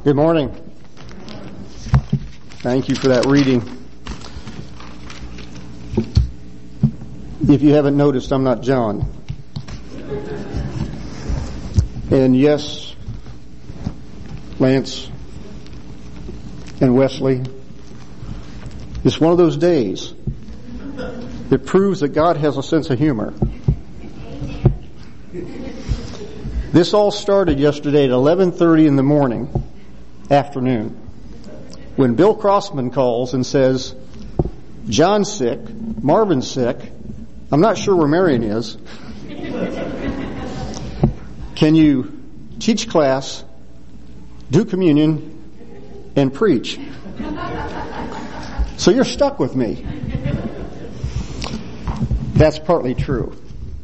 Good morning. Thank you for that reading. If you haven't noticed, I'm not John. And yes, Lance and Wesley, it's one of those days that proves that God has a sense of humor. This all started yesterday at 11:30 in the afternoon, when Bill Crossman calls and says, John's sick, Marvin's sick, I'm not sure where Marion is. Can you teach class, do communion, and preach? So you're stuck with me. That's partly true.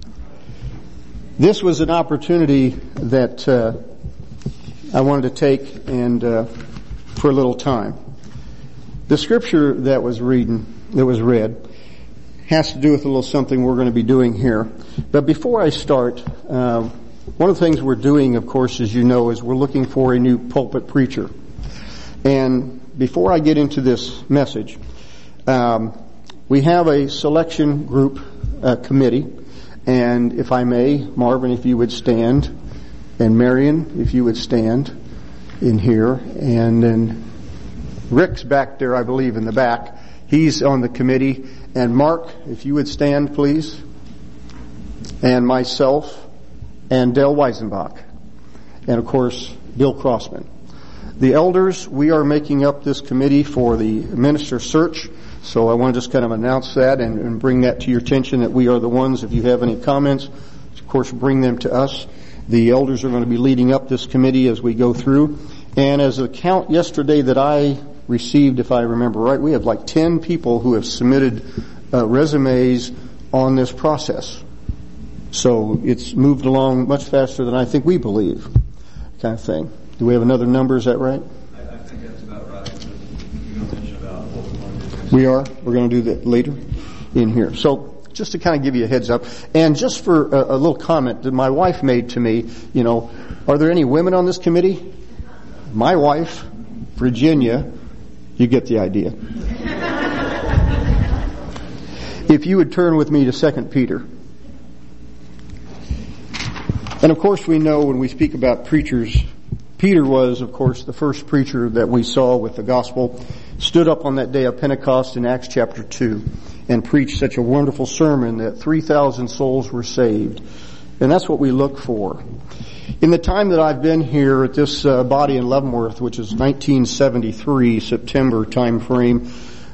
This was an opportunity that I wanted to take and for a little time. The scripture that was read has to do with a little something we're going to be doing here. But before I start, one of the things we're doing, of course, as you know, is we're looking for a new pulpit preacher. And before I get into this message, we have a selection group committee. And if I may, Marvin, if you would stand, and Marion, if you would stand in here, and then Rick's back there, I believe, in the back. He's on the committee. And Mark, if you would stand, please. And myself, and Dale Weisenbach. And of course, Bill Crossman. The elders, we are making up this committee for the minister search. So I want to just kind of announce that and bring that to your attention, that we are the ones. If you have any comments, of course, bring them to us. The elders are going to be leading up this committee as we go through. And as a count yesterday that I received, if I remember right, we have like 10 people who have submitted resumes on this process. So it's moved along much faster than I think we believe, kind of thing. Do we have another number? Is that right? I think that's about right. You're going to mention about what we want to do. We are. We're going to do that later in here. So just to kind of give you a heads up, and just for a little comment that my wife made to me, are there any women on this committee? My wife, Virginia, you get the idea. If you would turn with me to 2 Peter. And of course we know when we speak about preachers, Peter was, of course, the first preacher that we saw with the gospel, stood up on that day of Pentecost in Acts chapter 2 and preached such a wonderful sermon that 3,000 souls were saved. And that's what we look for. In the time that I've been here at this body in Leavenworth, which is 1973, September time frame,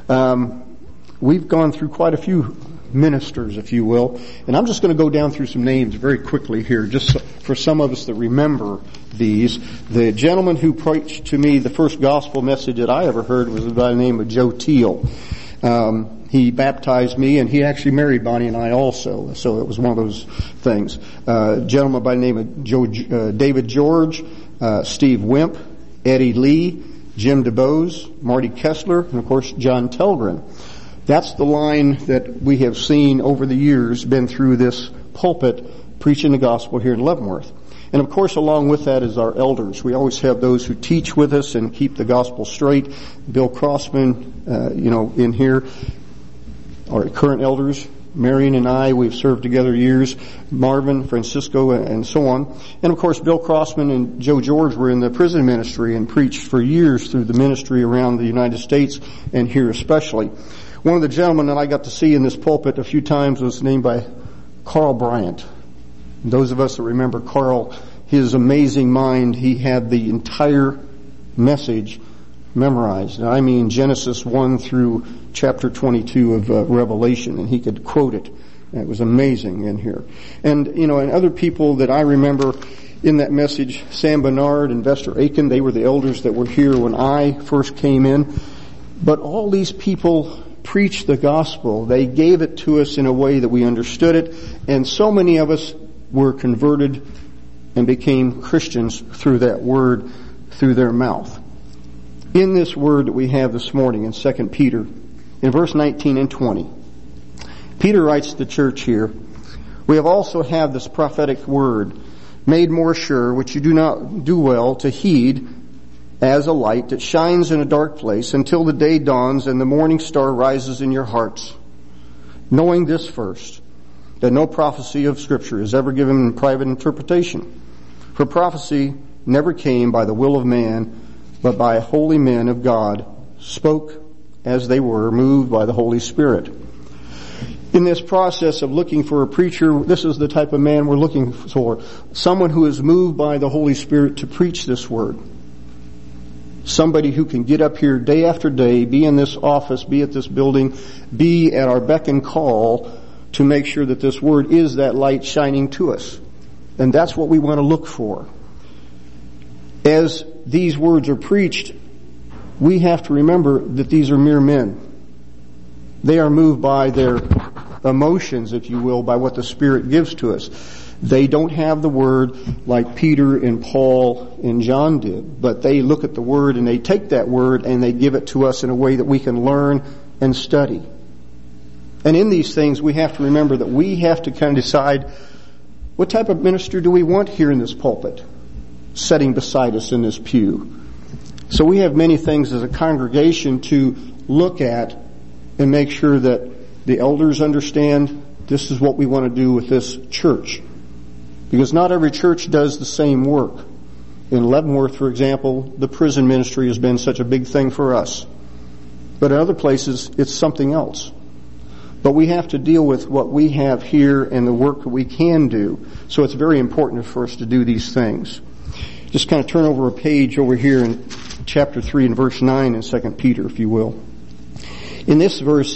we've gone through quite a few ministers, if you will. And I'm just going to go down through some names very quickly here, just for some of us that remember these. The gentleman who preached to me the first gospel message that I ever heard was by the name of Joe Teal. He baptized me, and he actually married Bonnie and I also. So it was one of those things. A gentleman by the name of David George, Steve Wimp, Eddie Lee, Jim DeBose, Marty Kessler, and of course John Telgren. That's the line that we have seen over the years, been through this pulpit preaching the gospel here in Leavenworth. And of course, along with that is our elders. We always have those who teach with us and keep the gospel straight. Bill Crossman, in here, our current elders. Marion and I, we've served together years. Marvin, Francisco, and so on. And of course, Bill Crossman and Joe George were in the prison ministry and preached for years through the ministry around the United States and here especially. One of the gentlemen that I got to see in this pulpit a few times was named by Carl Bryant. Those of us that remember Carl, his amazing mind, he had the entire message memorized. I mean Genesis 1 through chapter 22 of Revelation, and he could quote it. It was amazing in here. And, and other people that I remember in that message, Sam Bernard and Vester Aiken, they were the elders that were here when I first came in. But all these people preached the gospel. They gave it to us in a way that we understood it, and so many of us were converted and became Christians through that word, through their mouth. In this word that we have this morning in 2 Peter, in verse 19 and 20, Peter writes to the church here, "We have also had this prophetic word made more sure, which you do not do well to heed, as a light that shines in a dark place until the day dawns and the morning star rises in your hearts. Knowing this first, that no prophecy of Scripture is ever given in private interpretation. For prophecy never came by the will of man, but by holy men of God, spoke as they were, moved by the Holy Spirit. In this process of looking for a preacher, this is the type of man we're looking for. Someone who is moved by the Holy Spirit to preach this word. Somebody who can get up here day after day, be in this office, be at this building, be at our beck and call to make sure that this word is that light shining to us. And that's what we want to look for. As these words are preached, we have to remember that these are mere men. They are moved by their emotions, if you will, by what the Spirit gives to us. They don't have the Word like Peter and Paul and John did, but they look at the Word and they take that Word and they give it to us in a way that we can learn and study. And in these things, we have to remember that we have to kind of decide, what type of minister do we want here in this pulpit, sitting beside us in this pew? So we have many things as a congregation to look at and make sure that the elders understand this is what we want to do with this church. Because not every church does the same work. In Leavenworth, for example, the prison ministry has been such a big thing for us. But in other places, it's something else. But we have to deal with what we have here and the work that we can do. So it's very important for us to do these things. Just kind of turn over a page over here in chapter 3 and verse 9 in 2 Peter, if you will. In this verse,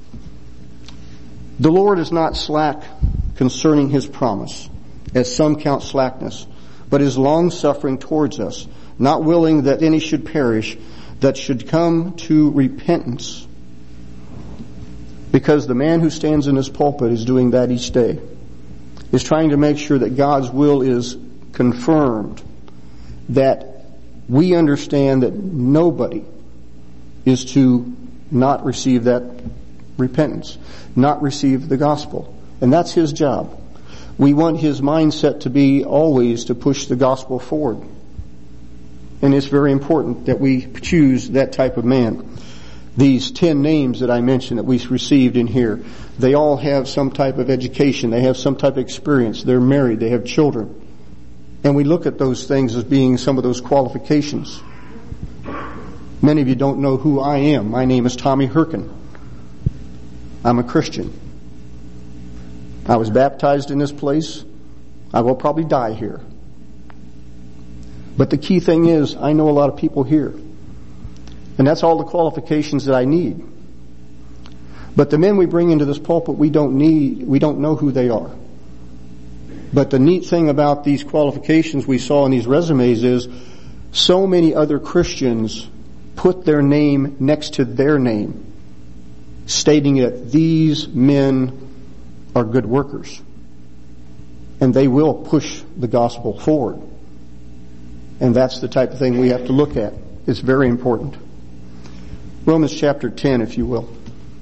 the Lord is not slack concerning His promise, as some count slackness, but is long-suffering towards us, not willing that any should perish, that should come to repentance. Because the man who stands in this pulpit is doing that each day, is trying to make sure that God's will is confirmed, that we understand that nobody is to not receive that repentance, not receive the gospel. And that's His job. We want His mindset to be always to push the gospel forward. And it's very important that we choose that type of man. These 10 names that I mentioned that we received in here, they all have some type of education. They have some type of experience. They're married. They have children. And we look at those things as being some of those qualifications. Many of you don't know who I am. My name is Tommy Herkin. I'm a Christian. I was baptized in this place. I will probably die here. But the key thing is, I know a lot of people here. And that's all the qualifications that I need. But the men we bring into this pulpit, we don't know who they are. But the neat thing about these qualifications we saw in these resumes is so many other Christians put their name next to their name, stating that these men are good workers. And they will push the gospel forward. And that's the type of thing we have to look at. It's very important. Romans chapter 10, if you will.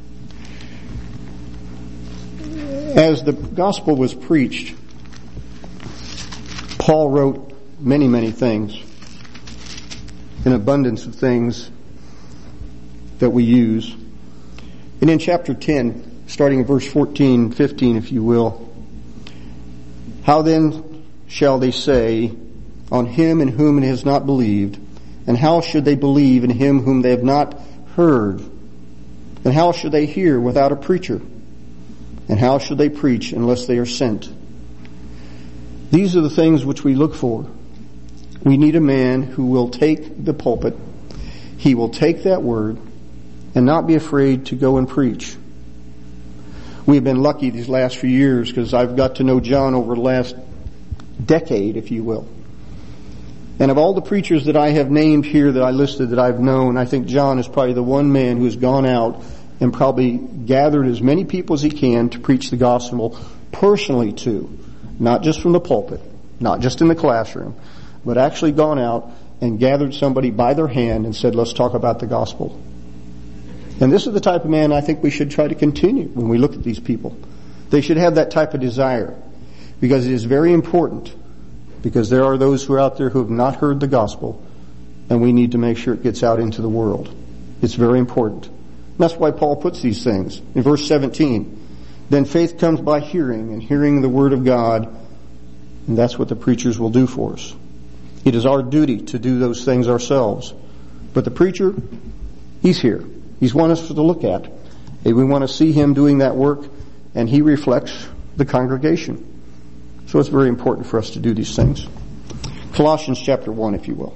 As the gospel was preached, Paul wrote many, many things. An abundance of things that we use. And in chapter 10, starting in verse 14, 15, if you will, how then shall they say on him in whom it has not believed? And how should they believe in him whom they have not heard? And how should they hear without a preacher? And how should they preach unless they are sent? These are the things which we look for. We need a man who will take the pulpit. He will take that word and not be afraid to go and preach. We have been lucky these last few years because I've got to know John over the last decade, if you will. And of all the preachers that I have named here that I listed that I've known, I think John is probably the one man who has gone out and probably gathered as many people as he can to preach the gospel personally to. Not just from the pulpit, not just in the classroom, but actually gone out and gathered somebody by their hand and said, let's talk about the gospel. And this is the type of man I think we should try to continue when we look at these people. They should have that type of desire because it is very important, because there are those who are out there who have not heard the gospel and we need to make sure it gets out into the world. It's very important. And that's why Paul puts these things. In verse 17, then faith comes by hearing, and hearing the word of God, and that's what the preachers will do for us. It is our duty to do those things ourselves. But the preacher, he's here. He's one us to look at. And we want to see him doing that work, and he reflects the congregation. So it's very important for us to do these things. Colossians chapter 1, if you will.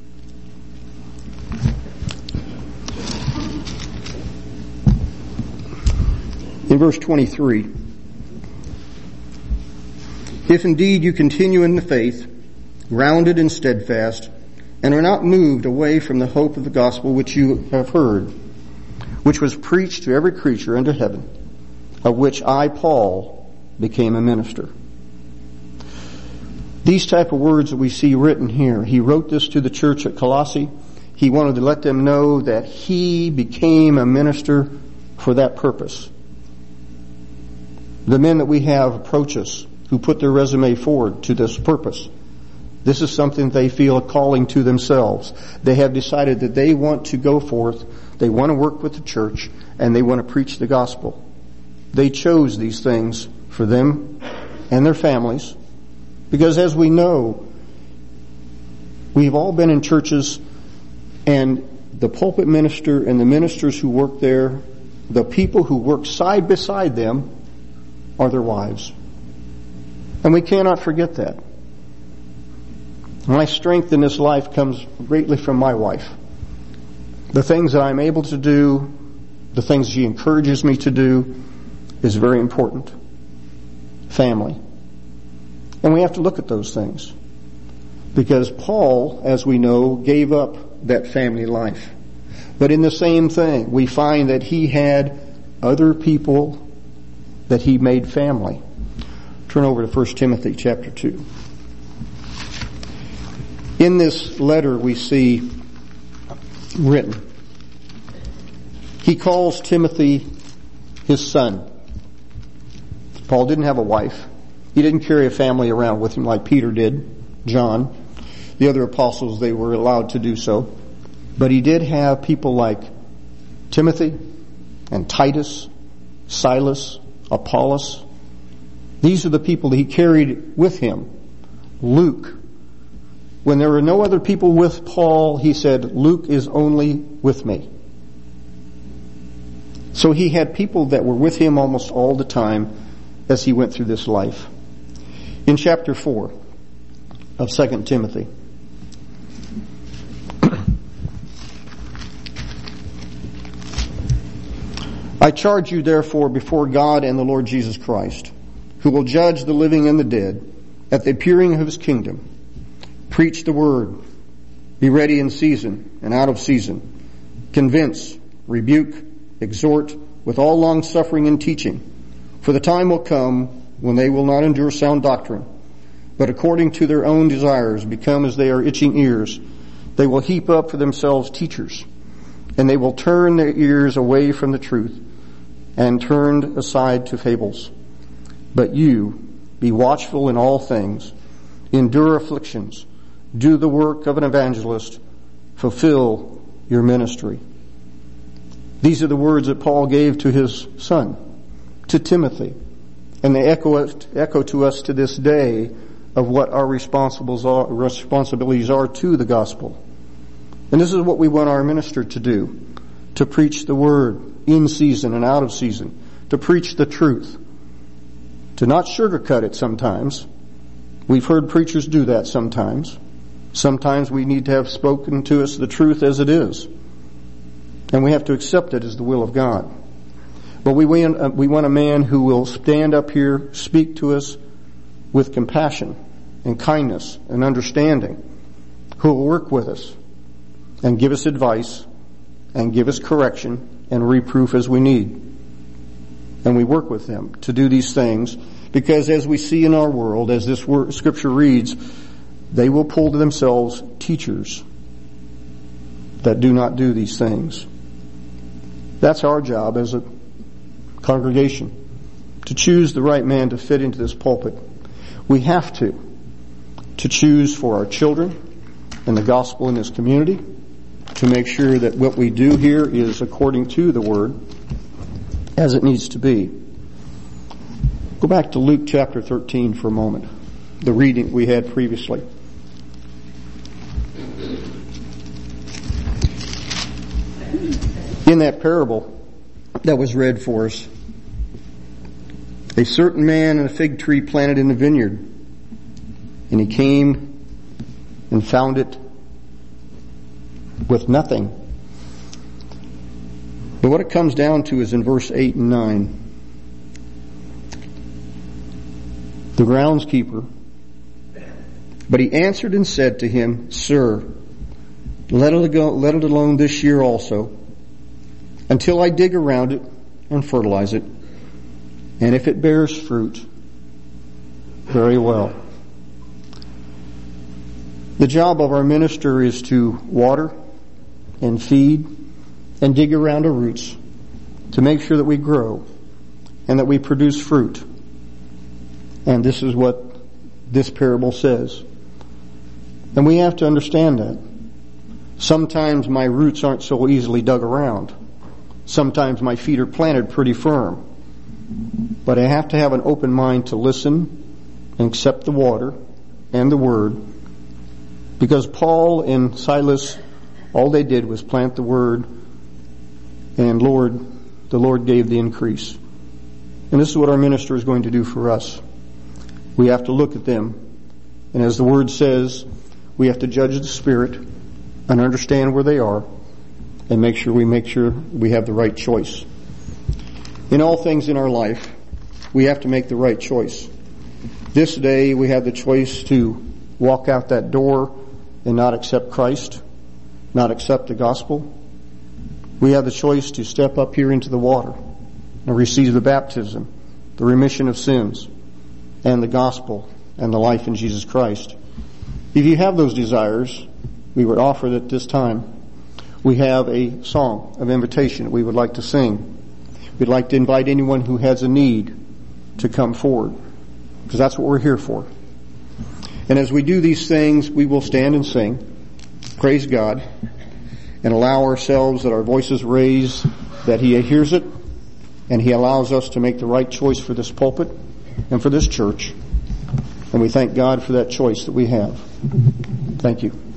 In verse 23, if indeed you continue in the faith, grounded and steadfast, and are not moved away from the hope of the gospel which you have heard, which was preached to every creature under heaven, of which I, Paul, became a minister. These type of words that we see written here, he wrote this to the church at Colossae. He wanted to let them know that he became a minister for that purpose. The men that we have approach us, who put their resume forward to this purpose, this is something they feel a calling to themselves. They have decided that they want to go forth, they want to work with the church, and they want to preach the gospel. They chose these things for them and their families, because as we know, we've all been in churches, and the pulpit minister and the ministers who work there, the people who work side beside them, are their wives. And we cannot forget that. My strength in this life comes greatly from my wife. The things that I'm able to do, the things she encourages me to do, is very important. Family. And we have to look at those things. Because Paul, as we know, gave up that family life. But in the same thing, we find that he had other people that he made family. Turn over to 1 Timothy chapter 2. In this letter we see written, he calls Timothy his son. Paul didn't have a wife. He didn't carry a family around with him like Peter did, John. The other apostles, they were allowed to do so. But he did have people like Timothy and Titus, Silas, Apollos. These are the people that he carried with him. Luke. When there were no other people with Paul, he said, Luke is only with me. So he had people that were with him almost all the time as he went through this life. In chapter 4 of 2 Timothy, I charge you therefore before God and the Lord Jesus Christ, who will judge the living and the dead at the appearing of his kingdom. Preach the word. Be ready in season and out of season. Convince, rebuke, exhort with all long suffering and teaching. For the time will come when they will not endure sound doctrine, but according to their own desires become as they are itching ears. They will heap up for themselves teachers, and they will turn their ears away from the truth and turned aside to fables. But you, be watchful in all things, endure afflictions, do the work of an evangelist, fulfill your ministry. These are the words that Paul gave to his son, to Timothy, and they echo to us to this day of what our responsibilities are to the gospel. And this is what we want our minister to do, to preach the word in season and out of season, to preach the truth, to not sugarcoat it sometimes. We've heard preachers do that sometimes. Sometimes we need to have spoken to us the truth as it is. And we have to accept it as the will of God. But we want a man who will stand up here, speak to us with compassion and kindness and understanding, who will work with us and give us advice and give us correction and reproof as we need. And we work with them to do these things because as we see in our world, as this scripture reads, they will pull to themselves teachers that do not do these things. That's our job as a congregation, to choose the right man to fit into this pulpit. We have to choose for our children, and the gospel in this community, to make sure that what we do here is according to the Word as it needs to be. Go back to Luke chapter 13 for a moment, the reading we had previously. In that parable that was read for us, a certain man in a fig tree planted in the vineyard, and he came and found it with nothing. But what it comes down to is in verse 8 and 9. The groundskeeper, but he answered and said to him, Sir, let it alone this year also, until I dig around it and fertilize it. And if it bears fruit, very well. The job of our minister is to water and feed and dig around our roots to make sure that we grow and that we produce fruit. And this is what this parable says. And we have to understand that. Sometimes my roots aren't so easily dug around. Sometimes my feet are planted pretty firm. But I have to have an open mind to listen and accept the water and the Word. Because Paul and Silas, all they did was plant the Word, and the Lord gave the increase. And this is what our minister is going to do for us. We have to look at them. And as the Word says, we have to judge the Spirit and understand where they are and make sure we have the right choice. In all things in our life, we have to make the right choice. This day we have the choice to walk out that door and not accept Christ, not accept the gospel. We have the choice to step up here into the water and receive the baptism, the remission of sins, and the gospel and the life in Jesus Christ. If you have those desires, we would offer that this time we have a song of invitation that we would like to sing. We'd like to invite anyone who has a need to come forward, because that's what we're here for. And as we do these things, we will stand and sing, praise God, and allow ourselves that our voices raise, that He hears it, and He allows us to make the right choice for this pulpit and for this church. And we thank God for that choice that we have. Thank you.